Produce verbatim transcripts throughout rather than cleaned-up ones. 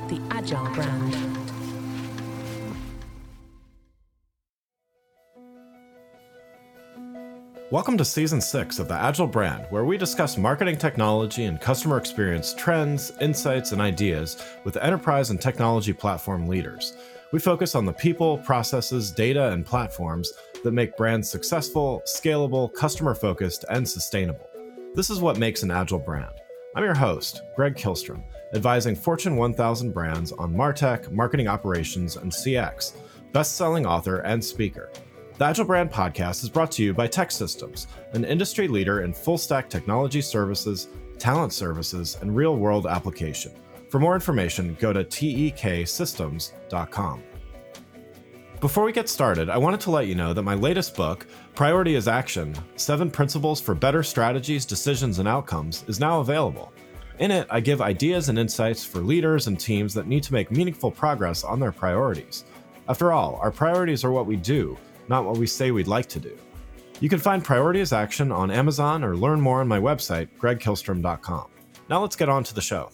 the Agile brand. Welcome to Season six of the Agile brand, where we discuss marketing technology and customer experience trends, insights, and ideas with enterprise and technology platform leaders. We focus on the people, processes, data, and platforms that make brands successful, scalable, customer-focused, and sustainable. This is what makes an Agile brand. I'm your host, Greg Kihlstrom, advising Fortune one thousand brands on MarTech, marketing operations, and C X, best-selling author and speaker. The Agile Brand Podcast is brought to you by TEKsystems, an industry leader in full-stack technology services, talent services, and real-world application. For more information, go to tek systems dot com. Before we get started, I wanted to let you know that my latest book, Priority is Action: Seven Principles for Better Strategies, Decisions, and Outcomes, is now available. In it, I give ideas and insights for leaders and teams that need to make meaningful progress on their priorities. After all, our priorities are what we do, not what we say we'd like to do. You can find Priority is Action on Amazon or learn more on my website, greg kihlstrom dot com. Now let's get on to the show.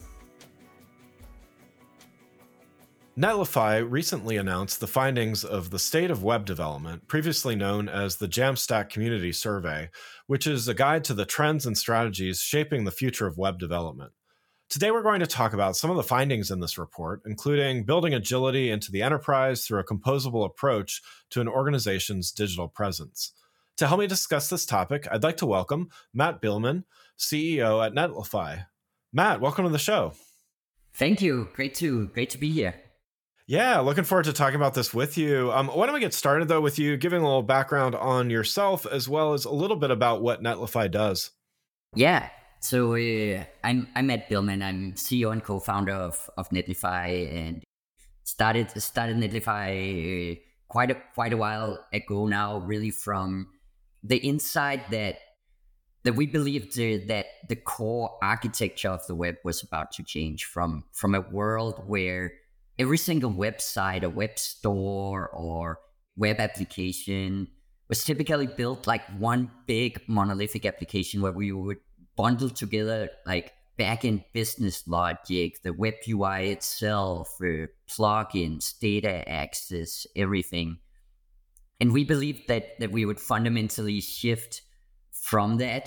Netlify recently announced the findings of the State of Web Development, previously known as the Jamstack Community Survey, which is a guide to the trends and strategies shaping the future of web development. Today, we're going to talk about some of the findings in this report, including building agility into the enterprise through a composable approach to an organization's digital presence. To help me discuss this topic, I'd like to welcome Matt Biilmann, C E O at Netlify. Matt, welcome to the show. Thank you. Great to great to be here. Yeah, looking forward to talking about this with you. Um, why don't we get started, though, with you giving a little background on yourself, as well as a little bit about what Netlify does. Yeah. So uh, I'm I'm Matt Biilmann. I'm C E O and co-founder of, of Netlify, and started started Netlify uh, quite a quite a while ago now. Really from the insight that that we believed uh, that the core architecture of the web was about to change from from a world where every single website, a web store, or web application was typically built like one big monolithic application where we would bundle together like back-end business logic, the web U I itself, uh, plugins, data access, everything. And we believed that that we would fundamentally shift from that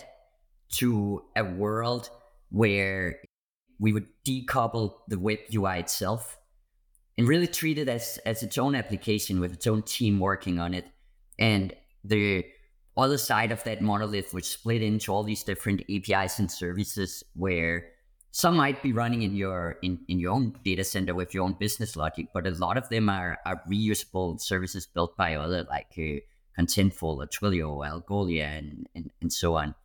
to a world where we would decouple the web U I itself and really treat it as, as its own application with its own team working on it. And the other side of that monolith was split into all these different A P Is and services where some might be running in your in, in your own data center with your own business logic, but a lot of them are, are reusable services built by other like uh, Contentful or Twilio or Algolia and, and, and so on.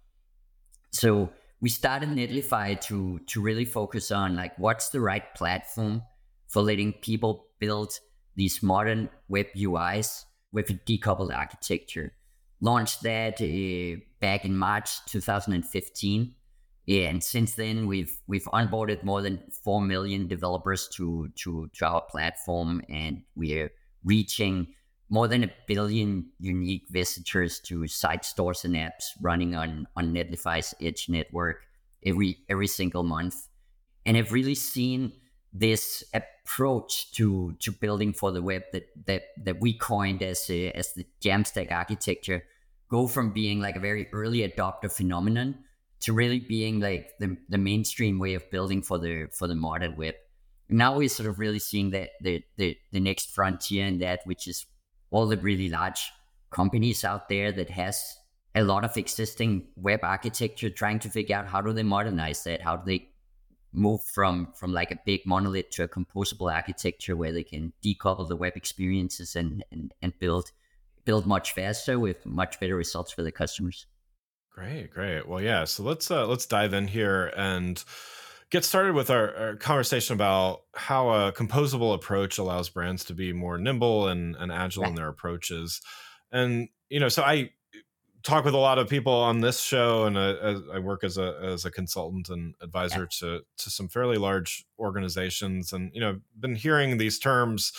So we started Netlify to to really focus on like what's the right platform for letting people build these modern web U Is with a decoupled architecture. Launched that uh, back in March two thousand fifteen. Yeah, and since then we've we've onboarded more than four million developers to, to, to our platform, and we're reaching more than a billion unique visitors to site stores and apps running on, on Netlify's Edge network every every single month. And I've really seen this approach to to building for the web that that that we coined as a, as the Jamstack architecture go from being like a very early adopter phenomenon to really being like the, the mainstream way of building for the for the modern web. Now we're sort of really seeing that the, the the next frontier in that, which is all the really large companies out there that has a lot of existing web architecture, trying to figure out how do they modernize that, how do they move from from like a big monolith to a composable architecture where they can decouple the web experiences and and, and build build much faster with much better results for the customers. Great, great. Well, yeah. So let's uh, let's dive in here and get started with our, our conversation about how a composable approach allows brands to be more nimble and, and agile in their approaches. And you know, so I talk with a lot of people on this show, and uh, as I work as a as a consultant and advisor yeah. to to some fairly large organizations, and you know, been hearing these terms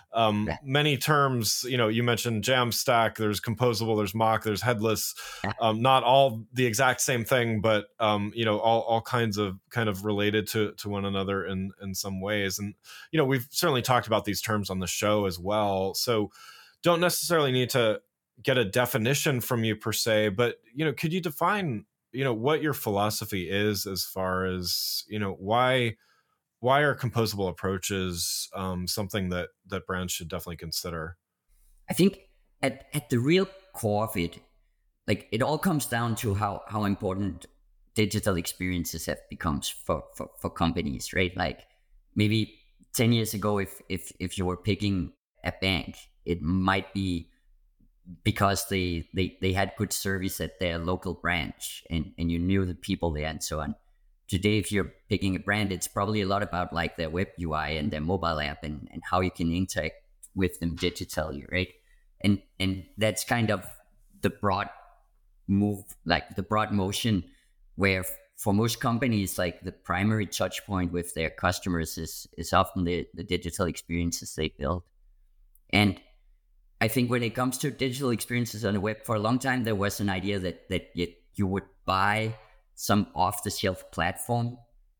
um, Yeah. many terms, you know, you mentioned Jamstack, there's composable, there's mock, there's headless, Yeah. um, not all the exact same thing, but, um, you know, all, all kinds of kind of related to, to one another in, in some ways. And, you know, we've certainly talked about these terms on the show as well. So don't necessarily need to get a definition from you per se, but, you know, could you define, you know, what your philosophy is as far as, you know, why, why are composable approaches um, something that that brands should definitely consider? I think at, at the real core of it, like it all comes down to how, how important digital experiences have become for, for, for companies, right? Like maybe ten years ago, if, if, if you were picking a bank, it might be because they, they, they had good service at their local branch and, and you knew the people there and so on. Today, if you're picking a brand, it's probably a lot about like their web U I and their mobile app and, and how you can interact with them digitally, right? And and that's kind of the broad move, like the broad motion, where for most companies, like the primary touch point with their customers is is often the, the digital experiences they build. And I think when it comes to digital experiences on the web, for a long time, there was an idea that that you, you would buy some off-the-shelf platform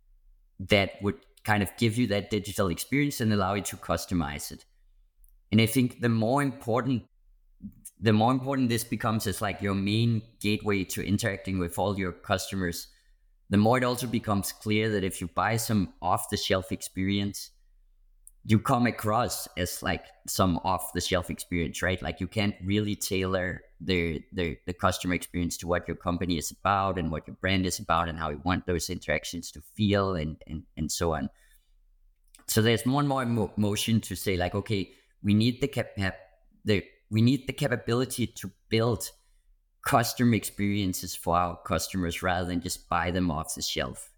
that would kind of give you that digital experience and allow you to customize it. And I think the more important, the more important this becomes as like your main gateway to interacting with all your customers, the more it also becomes clear that if you buy some off-the-shelf experience, you come across as like some off-the-shelf experience, right? Like you can't really tailor the, the the customer experience to what your company is about and what your brand is about and how you want those interactions to feel and and, and so on. So there's more and more mo- motion to say like, okay, we need the cap the we need the capability to build customer experiences for our customers rather than just buy them off the shelf.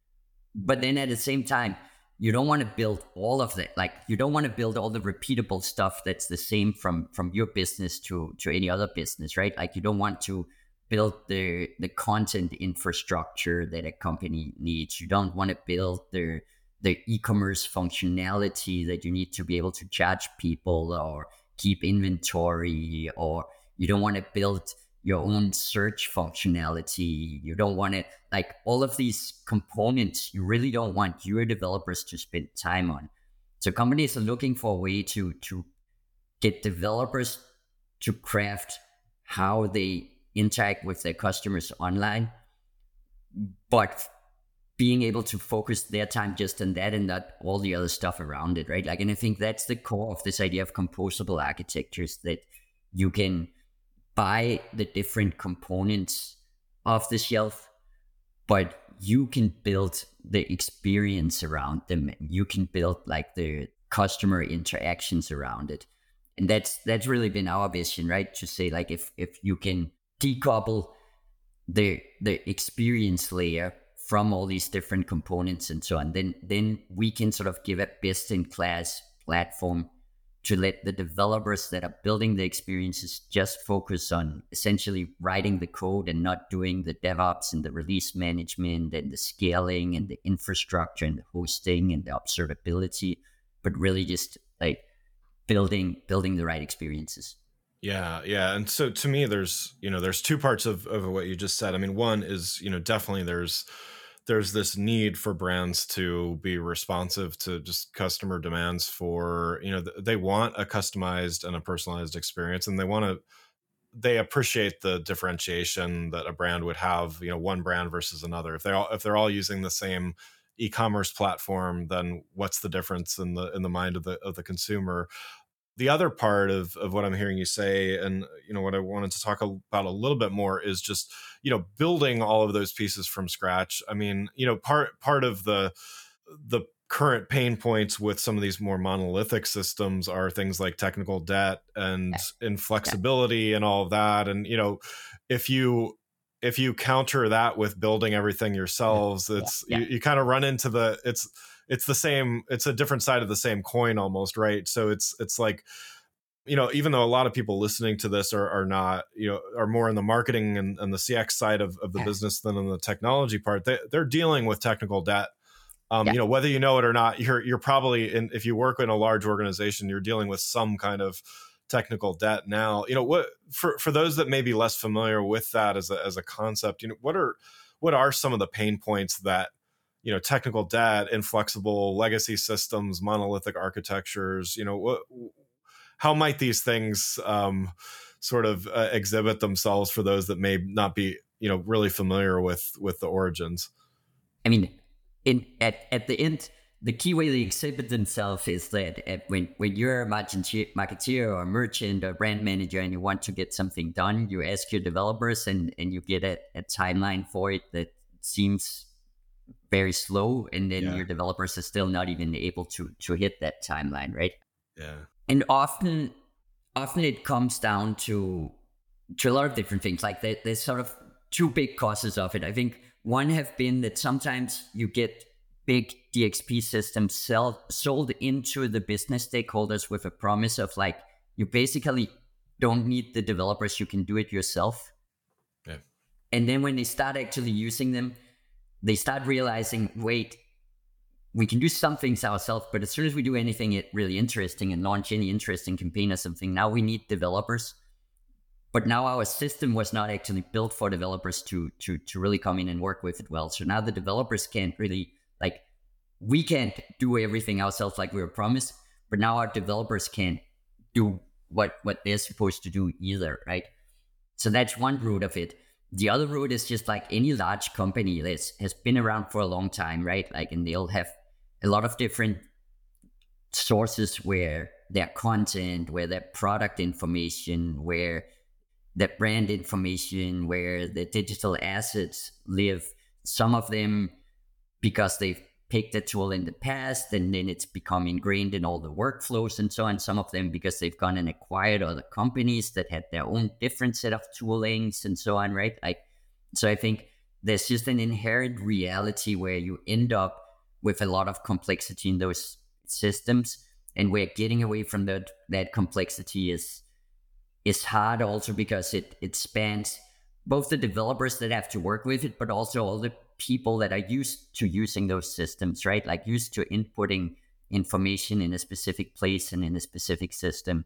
But then at the same time, you don't want to build all of that. Like you don't want to build all the repeatable stuff that's the same from, from your business to, to any other business, right? Like you don't want to build the the content infrastructure that a company needs. You don't want to build the the e-commerce functionality that you need to be able to charge people or keep inventory, or you don't want to build your own search functionality. You don't want to, like all of these components, you really don't want your developers to spend time on. So companies are looking for a way to, to get developers to craft how they interact with their customers online, but being able to focus their time just on that and not all the other stuff around it, right? Like, and I think that's the core of this idea of composable architectures, that you can buy the different components off the shelf, but you can build the experience around them. You can build like the customer interactions around it. And that's that's really been our vision, right? To say like if if you can decouple the the experience layer from all these different components and so on, then then we can sort of give a best-in-class platform to let the developers that are building the experiences just focus on essentially writing the code and not doing the DevOps and the release management and the scaling and the infrastructure and the hosting and the observability, but really just like building building the right experiences. Yeah, yeah. And so to me, there's, you know, there's two parts of, of what you just said. I mean, one is, you know, definitely there's there's this need for brands to be responsive to just customer demands for, you know, they want a customized and a personalized experience, and they want to, they appreciate the differentiation that a brand would have, you know, one brand versus another. If they're all, if they're all using the same e-commerce platform, then what's the difference in the, in the mind of the, of the consumer? The other part of, of what I'm hearing you say, and you know what I wanted to talk about a little bit more, is just, you know, building all of those pieces from scratch. I mean, you know, part part of the the current pain points with some of these more monolithic systems are things like technical debt and Yeah. inflexibility yeah. and all of that. And you know, if you if you counter that with building everything yourselves, it's Yeah. Yeah. you, you kind of run into the it's. It's the same, it's a different side of the same coin almost, right? So it's it's like, you know, even though a lot of people listening to this are, are not, you know, are more in the marketing and, and the C X side of, of the Yeah. business than in the technology part, they, they're dealing with technical debt Um, Yeah. you know, whether you know it or not, you're you're probably in, if you work in a large organization, you're dealing with some kind of technical debt now. You know, what for for those that may be less familiar with that as a as a concept, you know, what are what are some of the pain points that, you know, technical debt, inflexible legacy systems, monolithic architectures, you know, what, how might these things um, sort of uh, exhibit themselves for those that may not be, you know, really familiar with with the origins? I mean, in at, at the end, the key way they exhibit themselves is that at, when when you're a marketeer, marketeer or a merchant or brand manager and you want to get something done, you ask your developers and, and you get a, a timeline for it that seems very slow, and then Yeah. your developers are still not even able to to hit that timeline, right? Yeah. And often, often it comes down to to a lot of different things. Like there, there's sort of two big causes of it. I think one have been that sometimes you get big D X P systems sell, sold into the business stakeholders with a promise of like, you basically don't need the developers, you can do it yourself. Yeah. And then when they start actually using them, they start realizing, wait, we can do some things ourselves, but as soon as we do anything really interesting and launch any interesting campaign or something, now we need developers. But now our system was not actually built for developers to to to really come in and work with it well. So now the developers can't really, like, we can't do everything ourselves like we were promised, but now our developers can't do what what they're supposed to do either, right? So that's one root of it. The other root is just like any large company that has been around for a long time, right? Like, and they'll have a lot of different sources where their content, where their product information, where the brand information, where the digital assets live. Some of them because they've picked a tool in the past and then it's become ingrained in all the workflows and so on. Some of them because they've gone and acquired other companies that had their own different set of toolings and so on, right? Like, so I think there's just an inherent reality where you end up with a lot of complexity in those systems, and where getting away from that that complexity is is hard also because it it spans both the developers that have to work with it, but also all the people that are used to using those systems, right? Like used to inputting information in a specific place and in a specific system.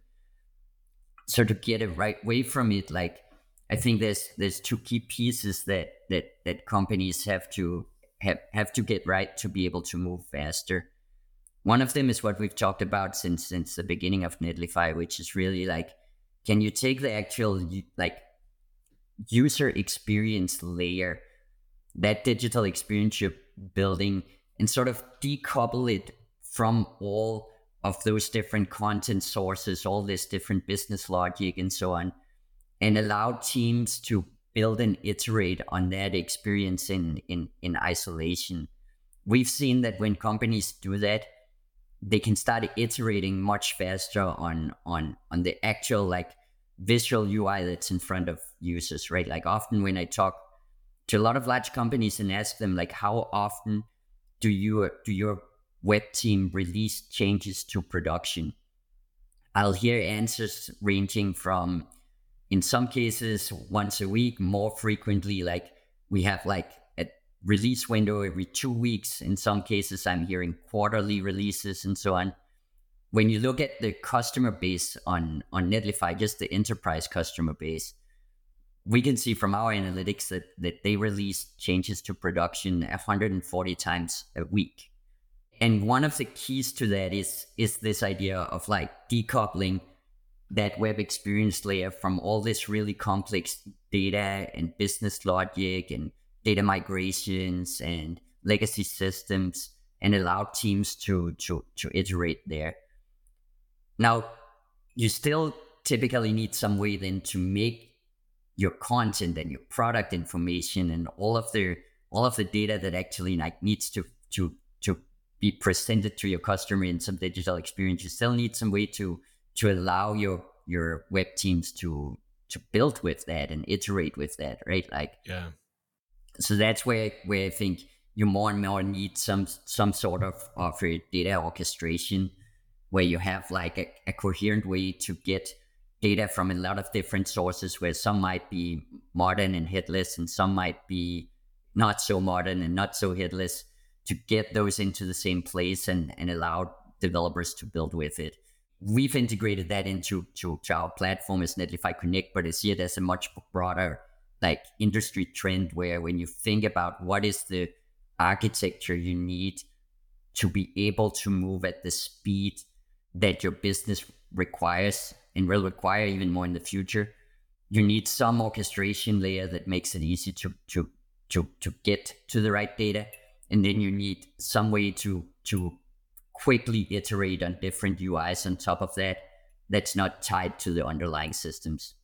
So to get it right away from it, like I think there's there's two key pieces that that that companies have to have, have to get right to be able to move faster. One of them is what we've talked about since since the beginning of Netlify, which is really like, can you take the actual like user experience layer, that digital experience you're building, and sort of decouple it from all of those different content sources, all this different business logic and so on, and allow teams to build and iterate on that experience in, in, in isolation. We've seen that when companies do that, they can start iterating much faster on, on, on the actual like visual U I that's in front of users, right? Like often when I talk to a lot of large companies and ask them like, how often do you do your web team release changes to production? I'll hear answers ranging from, in some cases, once a week, more frequently, like we have like a release window every two weeks. In some cases, I'm hearing quarterly releases and so on. When you look at the customer base on, on Netlify, just the enterprise customer base, we can see from our analytics that, that they release changes to production one hundred forty times a week. And one of the keys to that is, is this idea of like decoupling that web experience layer from all this really complex data and business logic and data migrations and legacy systems, and allow teams to, to, to iterate there. Now, you still typically need some way then to make your content and your product information and all of the all of the data that actually like needs to to to be presented to your customer in some digital experience. You still need some way to to allow your your web teams to to build with that and iterate with that, right? Like, yeah. So that's where where I think you more and more need some some sort of of a data orchestration, where you have like a, a coherent way to get data from a lot of different sources, where some might be modern and headless and some might be not so modern and not so headless, to get those into the same place and, and allow developers to build with it. We've integrated that into to, to our platform as Netlify Connect, but I see it as a much broader like industry trend where when you think about what is the architecture you need to be able to move at the speed that your business requires and will require even more in the future, you need some orchestration layer that makes it easy to to to to get to the right data, and then you need some way to to quickly iterate on different U Is on top of that that's not tied to the underlying systems.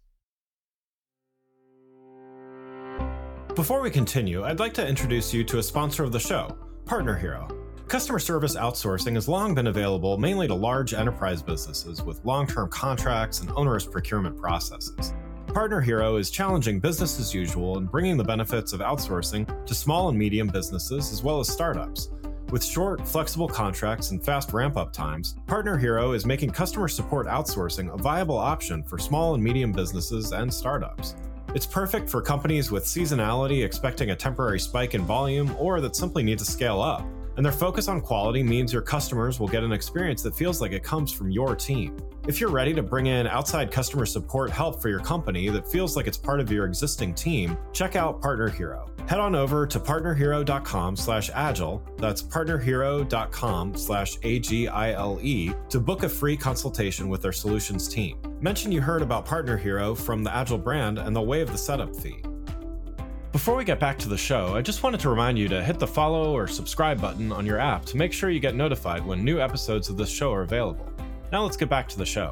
Before we continue, I'd like to introduce you to a sponsor of the show, Partner Hero. Customer service outsourcing has long been available mainly to large enterprise businesses with long-term contracts and onerous procurement processes. Partner Hero is challenging business as usual and bringing the benefits of outsourcing to small and medium businesses as well as startups. With short, flexible contracts and fast ramp-up times, Partner Hero is making customer support outsourcing a viable option for small and medium businesses and startups. It's perfect for companies with seasonality expecting a temporary spike in volume or that simply need to scale up. And their focus on quality means your customers will get an experience that feels like it comes from your team. If you're ready to bring in outside customer support help for your company that feels like it's part of your existing team, check out Partner Hero. Head on over to partnerhero.com slash agile, that's partnerhero.com slash A-G-I-L-E, to book a free consultation with their solutions team. Mention you heard about Partner Hero from the Agile brand and they'll waive the setup fee. Before we get back to the show, I just wanted to remind you to hit the follow or subscribe button on your app to make sure you get notified when new episodes of this show are available. Now let's get back to the show.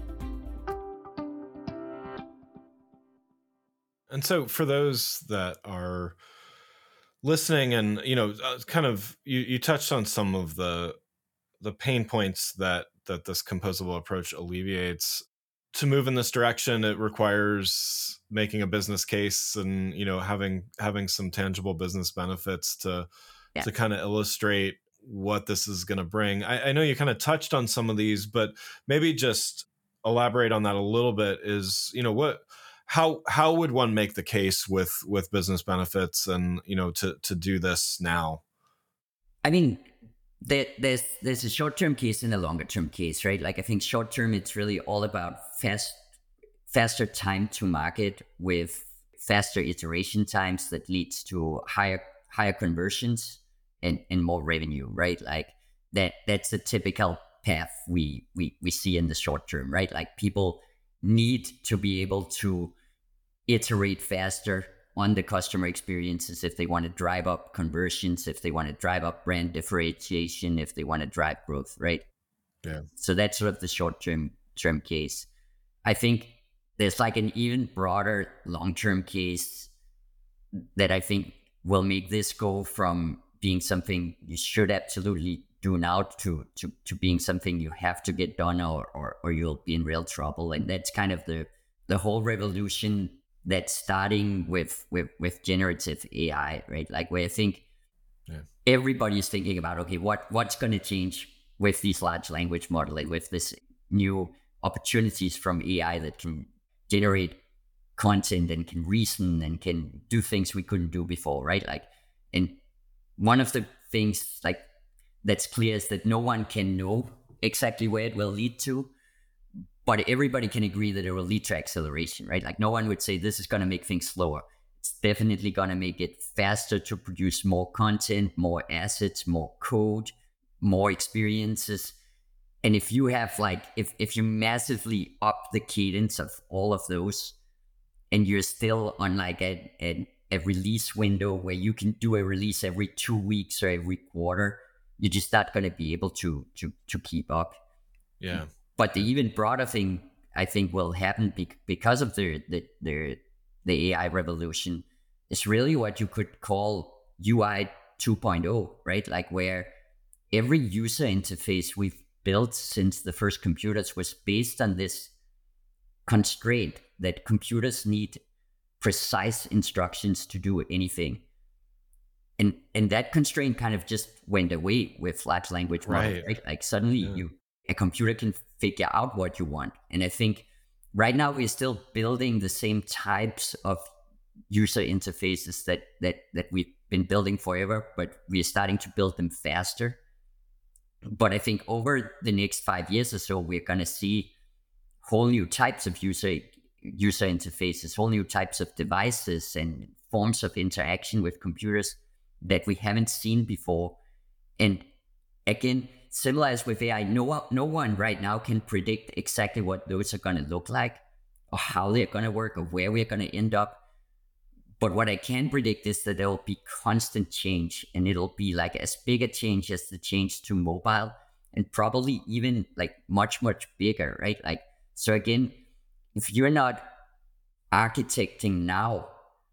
And so for those that are listening and, you know, kind of, you, you touched on some of the the pain points that that this composable approach alleviates. To move in this direction, it requires making a business case and, you know, having having some tangible business benefits to yeah. to kind of illustrate what this is going to bring. I, I know you kind of touched on some of these, but maybe just elaborate on that a little bit. Is, you know, what how how would one make the case with with business benefits and, you know, to to do this now? I mean, There, there's there's a short-term case and a longer-term case, right? Like I think short-term, it's really all about fast, faster time to market with faster iteration times that leads to higher higher conversions and, and more revenue, right? Like that that's the typical path we, we we see in the short term, right? Like people need to be able to iterate faster on the customer experiences if they want to drive up conversions, if they want to drive up brand differentiation, if they want to drive growth, right? Yeah. So that's sort of the short-term term case. I think there's like an even broader long-term case that I think will make this go from being something you should absolutely do now to to, to being something you have to get done or, or or you'll be in real trouble. And that's kind of the the whole revolution that's starting with, with, with generative A I, right? Like where I think yeah. everybody's thinking about, okay, what, what's going to change with these large language models, like with this new opportunities from A I that can generate content and can reason and can do things we couldn't do before, right? Like, and one of the things like that's clear is that no one can know exactly where it will lead to, but everybody can agree that it will lead to acceleration, right? Like no one would say this is going to make things slower. It's definitely going to make it faster to produce more content, more assets, more code, more experiences. And if you have like, if, if you massively up the cadence of all of those and you're still on like a, a, a release window where you can do a release every two weeks or every quarter, you're just not going to be able to, to, to keep up. Yeah. But the even broader thing I think will happen be- because of the, the the the A I revolution is really what you could call U I two point oh, right? Like where every user interface we've built since the first computers was based on this constraint that computers need precise instructions to do anything. And and that constraint kind of just went away with large language models, right? right? Like suddenly yeah. you a computer can figure out what you want. And I think right now we're still building the same types of user interfaces that that that we've been building forever, but we're starting to build them faster. But I think over the next five years or so, we're going to see whole new types of user user interfaces, whole new types of devices and forms of interaction with computers that we haven't seen before. And again, similar as with A I, no, no one right now can predict exactly what those are going to look like or how they're going to work or where we're going to end up. But what I can predict is that there will be constant change, and it'll be like as big a change as the change to mobile, and probably even like much, much bigger, right? Like, so again, if you're not architecting now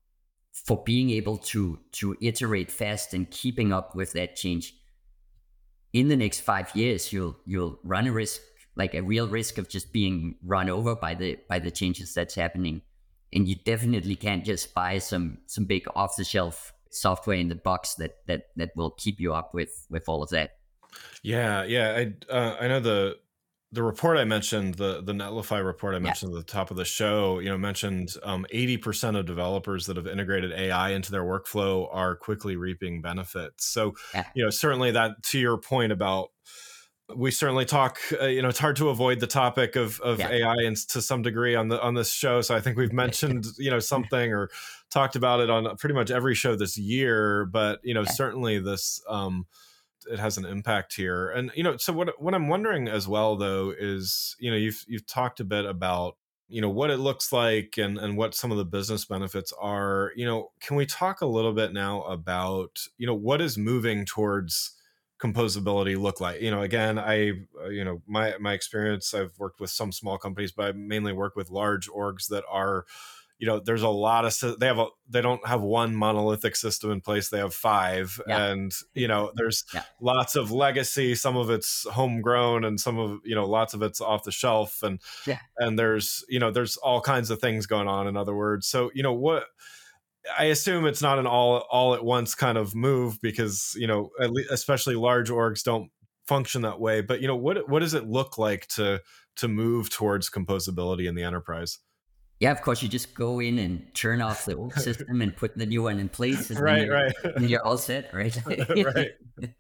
for being able to, to iterate fast and keeping up with that change, in the next five years, you'll, you'll run a risk, like a real risk of just being run over by the, by the changes that's happening. And you definitely can't just buy some some big off-the-shelf software in the box that that that will keep you up with with all of that. Yeah, yeah. I uh, I know the the report I mentioned, the the Netlify report I mentioned yeah. at the top of the show, you know, mentioned um, eighty percent of developers that have integrated A I into their workflow are quickly reaping benefits. So, yeah. you know, certainly that, to your point about, we certainly talk, uh, you know, it's hard to avoid the topic of, of yeah. A I and to some degree on the on this show. So I think we've mentioned, you know, something or talked about it on pretty much every show this year. But, you know, yeah. certainly this, um, it has an impact here. And, you know, so what what I'm wondering as well, though, is, you know, you've you've talked a bit about, you know, what it looks like and, and what some of the business benefits are. You know, can we talk a little bit now about, you know, what is moving towards composability look like? You know, again, I, uh, you know, my, my experience, I've worked with some small companies, but I mainly work with large orgs that are, you know, there's a lot of, they have a, they don't have one monolithic system in place. They have five yeah. and, you know, there's yeah. lots of legacy, some of it's homegrown and some of, you know, lots of it's off the shelf and, yeah. and there's, you know, there's all kinds of things going on, in other words. So, you know, what, I assume it's not an all all at once kind of move because, you know, at least, especially large orgs don't function that way. But, you know, what what does it look like to to move towards composability in the enterprise? Yeah, of course, you just go in and turn off the old system and put the new one in place. And right, you're, right. And you're all set, right? right.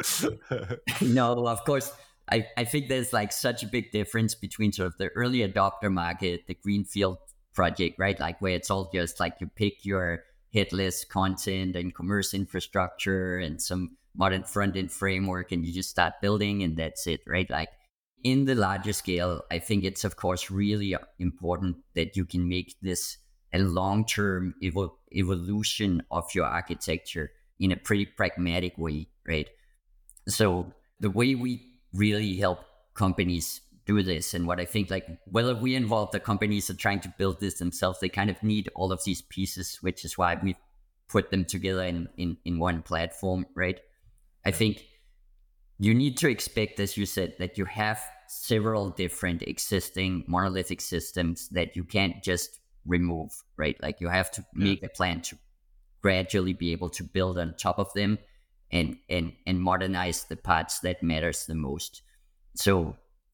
No, of course, I, I think there's like such a big difference between sort of the early adopter market, the greenfield project, right? Like where it's all just like you pick your headless content and commerce infrastructure and some modern front-end framework and you just start building and that's it, right? Like in the larger scale, I think it's of course really important that you can make this a long-term evol- evolution of your architecture in a pretty pragmatic way, right? So the way we really help companies do this, and what I think, like, whether we involve the companies are trying to build this themselves, they kind of need all of these pieces, which is why we put them together in, in, in one platform, right? I think you need to expect, as you said, that you have several different existing monolithic systems that you can't just remove, right? Like you have to make a plan to gradually be able to build on top of them and and and modernize the parts that matters the most. So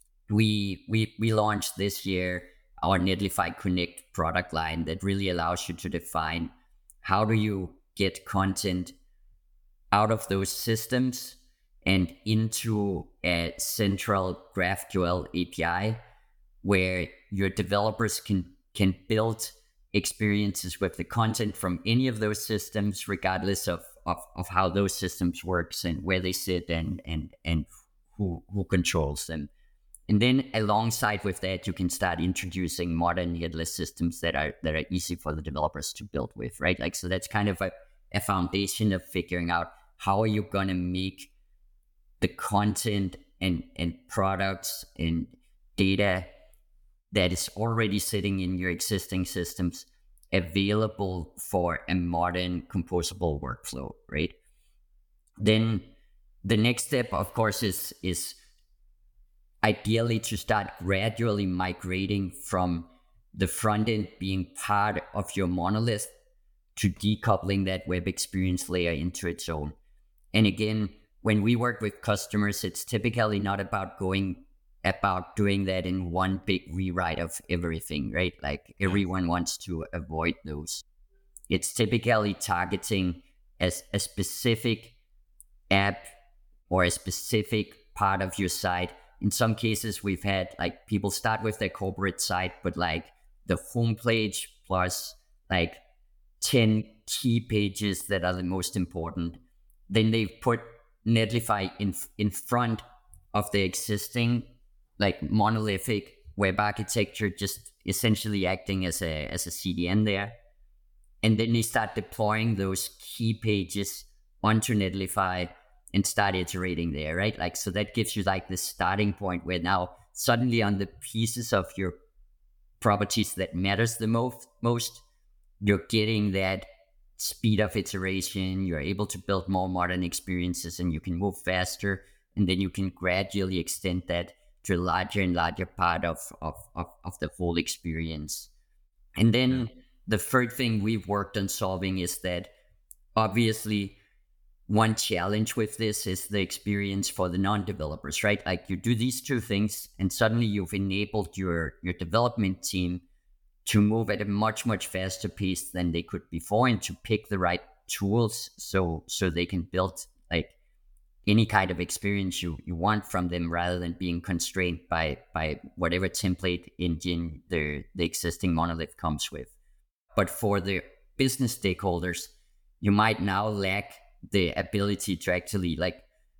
we we we launched this year our Netlify Connect product line that really allows you to define how do you get content out of those systems and into a central GraphQL A P I where your developers can can build experiences with the content from any of those systems, regardless of, of, of how those systems works and where they sit and and and who who controls them. And then alongside with that, you can start introducing modern headless systems that are that are easy for the developers to build with, right? Like, so that's kind of a, a foundation of figuring out how are you going to make the content and, and products and data that is already sitting in your existing systems available for a modern composable workflow, right? Then the next step, of course, is is ideally to start gradually migrating from the front end being part of your monolith to decoupling that web experience layer into its own. And again, when we work with customers, it's typically not about going about doing that in one big rewrite of everything, right? Like everyone wants to avoid those. It's typically targeting as a specific app or a specific part of your site. In some cases, we've had like people start with their corporate site, but like the homepage plus like ten key pages that are the most important. Then they've put Netlify in in front of the existing like monolithic web architecture, just essentially acting as a as a C D N there. And then they start deploying those key pages onto Netlify and start iterating there, right? Like, so that gives you like the starting point where now suddenly on the pieces of your properties that matters the most, most, you're getting that speed of iteration. You're able to build more modern experiences and you can move faster. And then you can gradually extend that to a larger and larger part of, of, of, of the whole experience. And then yeah. the third thing we've worked on solving is that obviously one challenge with this is the experience for the non-developers, right? Like you do these two things and suddenly you've enabled your, your development team to move at a much, much faster pace than they could before and to pick the right tools so so they can build like any kind of experience you, you want from them rather than being constrained by by whatever template engine the, the existing monolith comes with. But for the business stakeholders, you might now lack the ability to actually like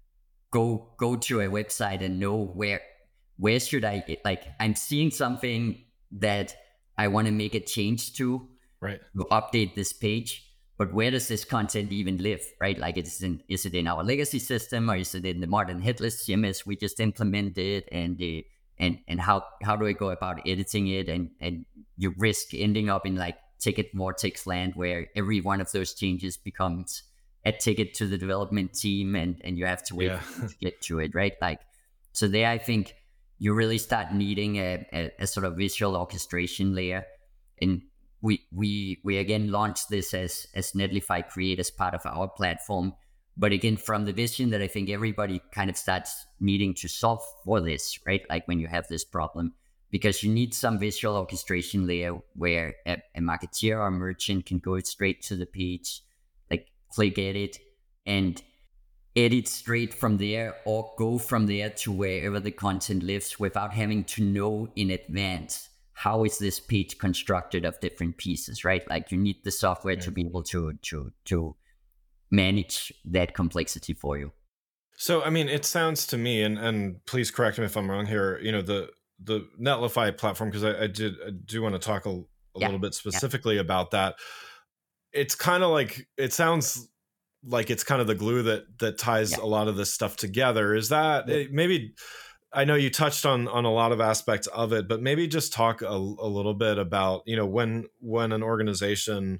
go go to a website and know where where should I like I'm seeing something that I want to make a change to, right? To update this page, but where does this content even live, right? Like, it's in, is it in our legacy system or is it in the modern headless C M S we just implemented? And the and and how how do I go about editing it? And and you risk ending up in like ticket vortex land where every one of those changes becomes a ticket to the development team, and and you have to wait yeah. to get to it, right? Like, so there, I think you really start needing a, a, a sort of visual orchestration layer. And we we we again launched this as as Netlify Create as part of our platform. But again, from the vision that I think everybody kind of starts needing to solve for this, right? Like when you have this problem, because you need some visual orchestration layer where a, a marketeer or merchant can go straight to the page, like click edit and edit straight from there, or go from there to wherever the content lives without having to know in advance how is this page constructed of different pieces, right? Like you need the software to be able to to to manage that complexity for you. So I mean, it sounds to me, and and please correct me if I'm wrong here, you know, the the Netlify platform, because I, I did I do want to talk a, a yeah. little bit specifically yeah. about that. It's kind of like, it sounds like it's kind of the glue that that ties yeah. a lot of this stuff together. Is that yeah. maybe, I know you touched on on a lot of aspects of it, but maybe just talk a, a little bit about, you know, when when an organization,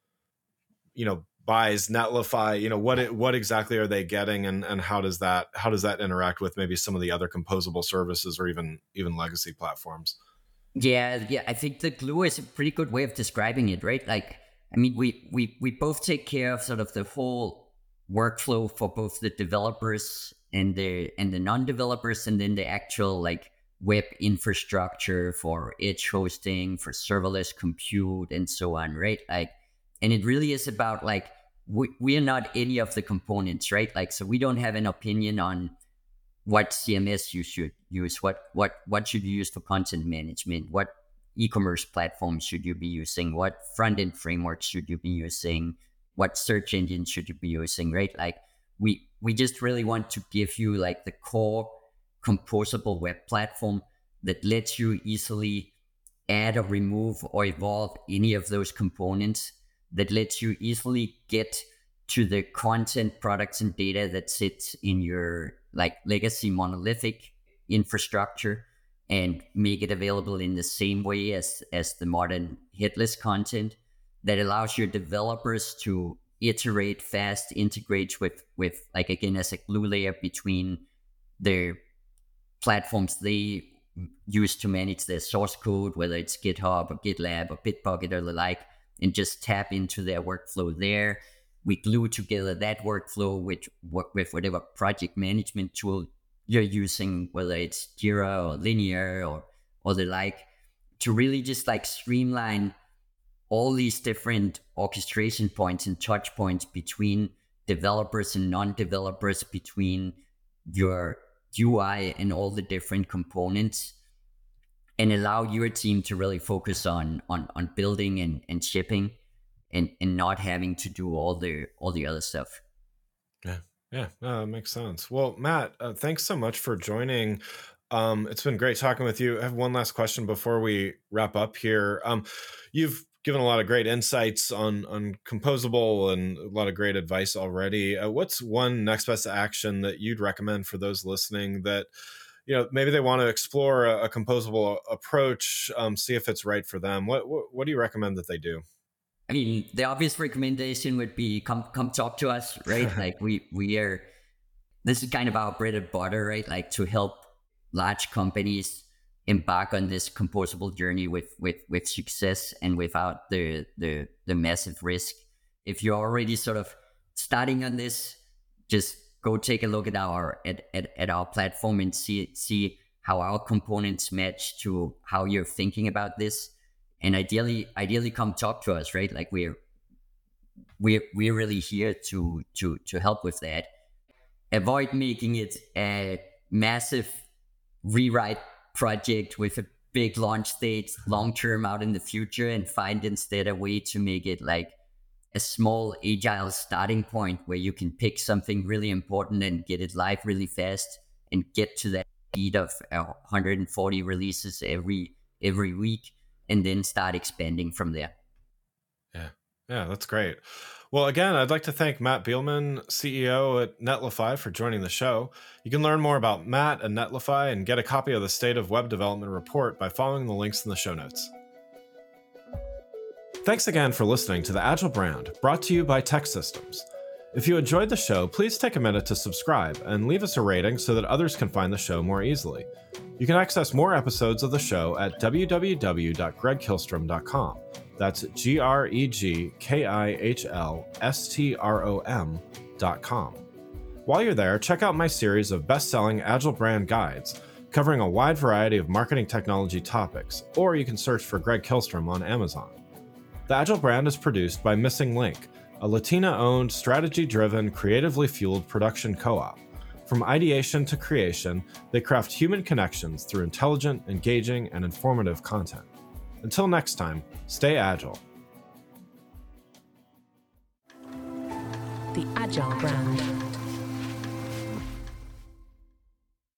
you know, buys Netlify, you know, what it, what exactly are they getting, and and how does that how does that interact with maybe some of the other composable services or even even legacy platforms? Yeah, yeah, I think the glue is a pretty good way of describing it, right? Like, I mean, we we we both take care of sort of the whole workflow for both the developers and the and the non-developers, and then the actual like web infrastructure for edge hosting, for serverless compute, and so on, right? Like, and it really is about like we we are not any of the components, right? Like, so we don't have an opinion on what C M S you should use, what what what should you use for content management, what e-commerce platforms should you be using, what front-end frameworks should you be using, what search engine should you be using, right? Like we we just really want to give you like the core composable web platform that lets you easily add or remove or evolve any of those components, that lets you easily get to the content, products, and data that sits in your like legacy monolithic infrastructure, and make it available in the same way as as the modern headless content, that allows your developers to iterate fast, integrate with with like again as a glue layer between their platforms they use to manage their source code, whether it's GitHub or GitLab or Bitbucket or the like, and just tap into their workflow there. We glue together that workflow with with whatever project management tool you're using, whether it's Jira or Linear or or the like, to really just like streamline all these different orchestration points and touch points between developers and non-developers, between your U I and all the different components, and allow your team to really focus on on on building and, and shipping, and and not having to do all the all the other stuff. Yeah, yeah, no, that makes sense. Well, Matt, uh, thanks so much for joining. Um, it's been great talking with you. I have one last question before we wrap up here. Um, you've given a lot of great insights on on Composable and a lot of great advice already. Uh, what's one next best action that you'd recommend for those listening that, you know, maybe they want to explore a, a composable approach, um, see if it's right for them? What, what what do you recommend that they do? I mean, the obvious recommendation would be come come talk to us, right? Like we we are, this is kind of our bread and butter, right? Like to help large companies embark on this composable journey with with with success and without the the the massive risk. If you're already sort of starting on this, just go take a look at our at, at, at our platform and see see how our components match to how you're thinking about this. And ideally, ideally, come talk to us, right? Like we're we're we're really here to to to help with that. Avoid making it a massive rewrite project with a big launch date long term out in the future, and find instead a way to make it like a small agile starting point where you can pick something really important and get it live really fast and get to that speed of one hundred forty releases every every week, and then start expanding from there. Yeah, yeah, that's great. Well, again, I'd like to thank Matt Biilmann, C E O at Netlify, for joining the show. You can learn more about Matt and Netlify and get a copy of the State of Web Development report by following the links in the show notes. Thanks again for listening to The Agile Brand, brought to you by TEKsystems. If you enjoyed the show, please take a minute to subscribe and leave us a rating so that others can find the show more easily. You can access more episodes of the show at w w w dot greg kihlstrom dot com. That's G R E G K I H L S T R O M dot com. While you're there, check out my series of best-selling Agile brand guides covering a wide variety of marketing technology topics, or you can search for Greg Kihlstrom on Amazon. The Agile Brand is produced by Missing Link, a Latina-owned, strategy-driven, creatively fueled production co-op. From ideation to creation, they craft human connections through intelligent, engaging, and informative content. Until next time, stay agile. The Agile Brand.